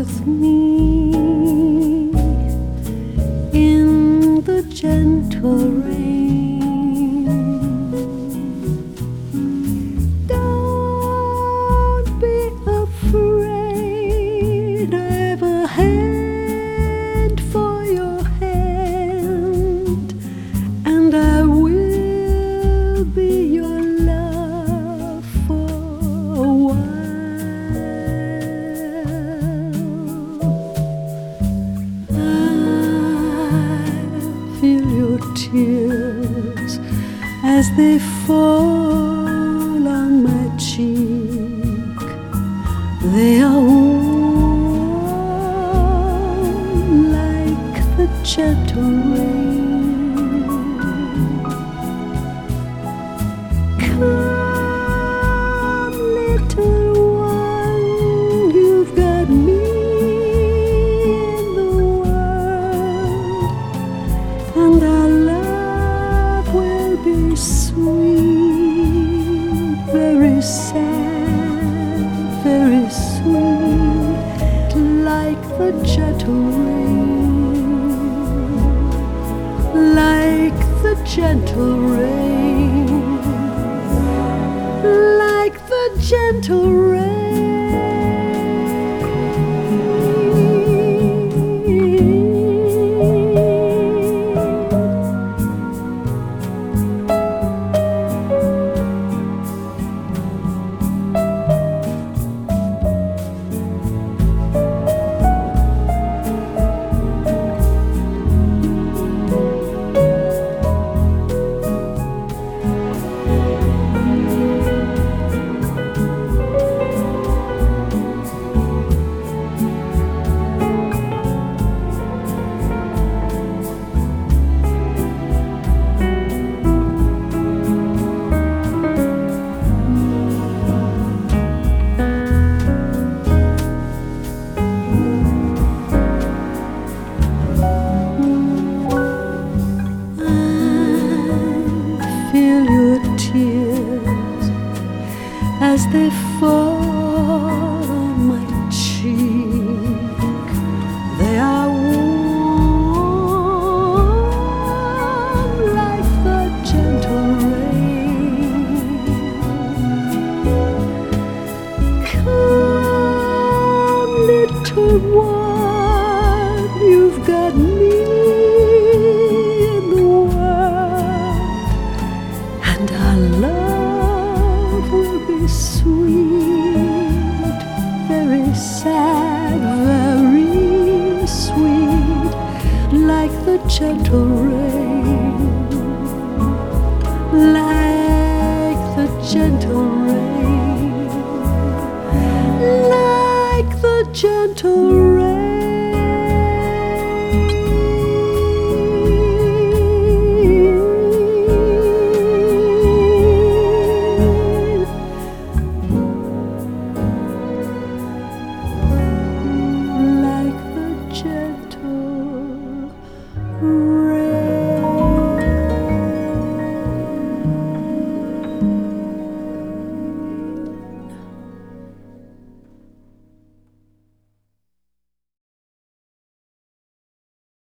with me in the gentle rain. Don't be afraid, I've a hand for your hand, and I will be your love for a while. Feel your tears as they fall on my cheek. They are warm like the gentle rain. Come, little one, you've got me in the world, and our love will be sweet, very sad, very sweet, like the gentle rain, like the gentle rain, like the gentle rain. Feel your tears as they fall on my cheek. They are warm like the gentle rain. Come, little one, you've got me in the world, and our love will be sweet, very sad, very sweet, like the gentle rain, like the gentle rain, like the gentle rain.